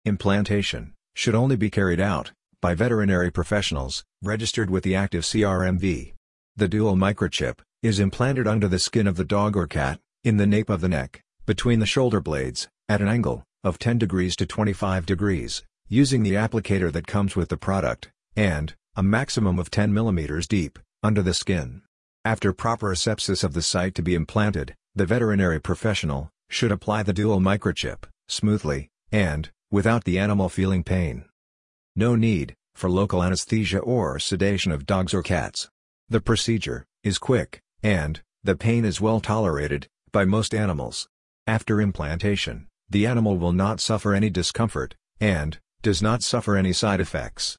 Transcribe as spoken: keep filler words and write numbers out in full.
Implantation should only be carried out by veterinary professionals registered with the active C R M V. The dual microchip is implanted under the skin of the dog or cat, in the nape of the neck, between the shoulder blades, at an angle of ten degrees to twenty-five degrees, using the applicator that comes with the product, and a maximum of ten millimeters deep, under the skin. After proper asepsis of the site to be implanted, the veterinary professional should apply the dual microchip smoothly, and without the animal feeling pain. No need for local anesthesia or sedation of dogs or cats. The procedure is quick, and the pain is well tolerated by most animals. After implantation, the animal will not suffer any discomfort, and does not suffer any side effects.